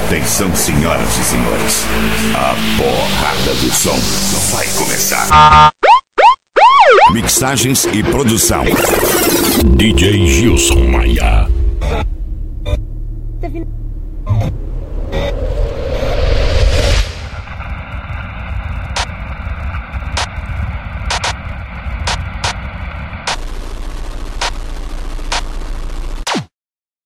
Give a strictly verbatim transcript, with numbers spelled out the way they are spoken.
Atenção, senhoras e senhores. A porrada do som vai começar. Mixagens e produção. D J Gilson Maia. Tá vindo.